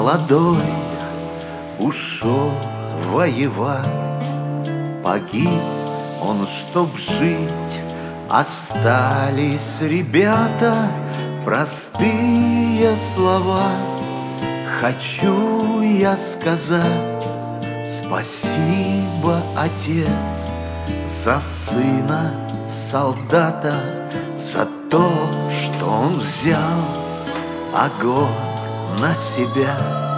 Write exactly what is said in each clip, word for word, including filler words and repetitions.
молодой ушел воевать. Погиб он, чтоб жить. Остались ребята, простые слова. Хочу я сказать спасибо, отец, за сына солдата, за то, что он взял огонь на себя,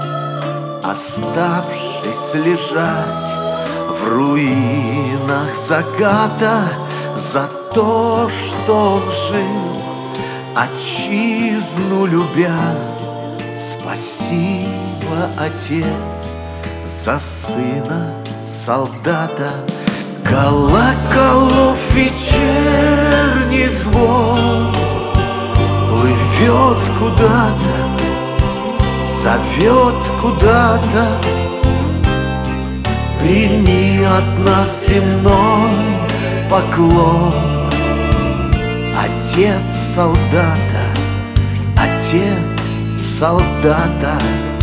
оставшись лежать в руинах заката, за то, что он жил, отчизну любя. Спасибо, отец, за сына солдата. Колоколов вечерний звон плывет куда-то, зовет куда-то. Прими от нас земной поклон, отец солдата, отец солдата.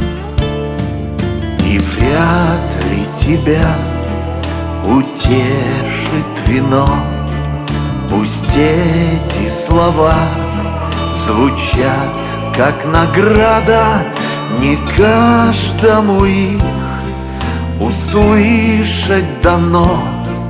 И вряд ли тебя утешит вино, пусть эти слова звучат как награда. Не каждому их услышать дано.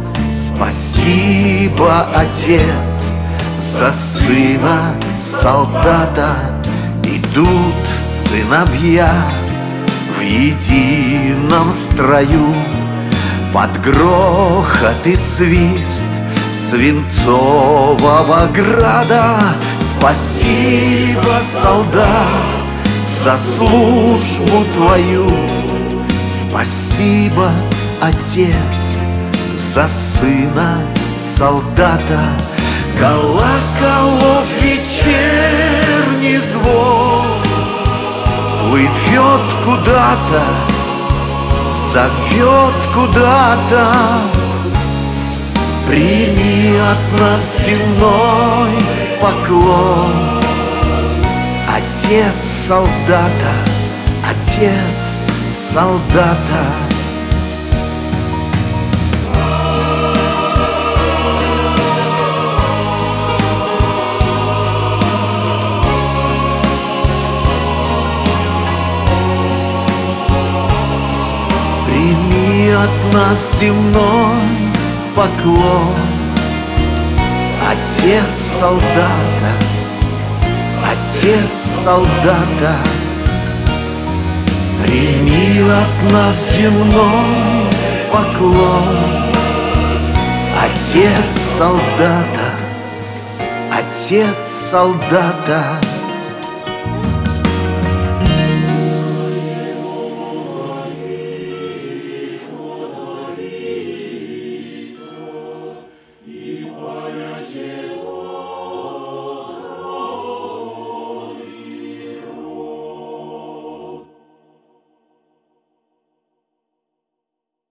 Спасибо, отец, за сына солдата. Идут сыновья в едином строю, под грохот и свист свинцового града. Спасибо, солдат, за службу твою. Спасибо, отец, за сына солдата. Колоколов вечерний звон плывет куда-то, зовет куда-то. Прими от нас земной поклон, отец солдата, отец солдата. Прими от нас земной поклон, отец солдата, отец солдата. Прими от нас земной поклон, отец солдата, отец солдата.